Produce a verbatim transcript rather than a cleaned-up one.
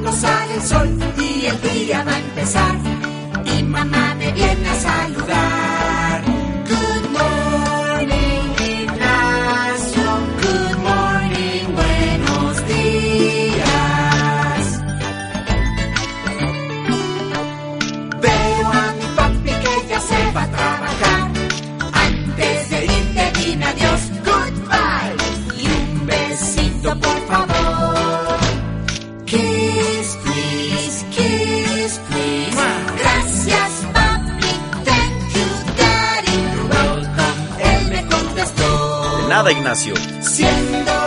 pronto sale el sol y el día va a empezar. Y mamá me viene a saludar. Good morning, Ignacio. Good morning, buenos días. Veo a mi papi que ya se va a trabajar. Antes de irte dime adiós, goodbye. Y un besito por favor. Kiss, please, kiss, please. Gracias, papi, thank you, daddy. You're welcome, él me contestó. De nada, Ignacio. Siendo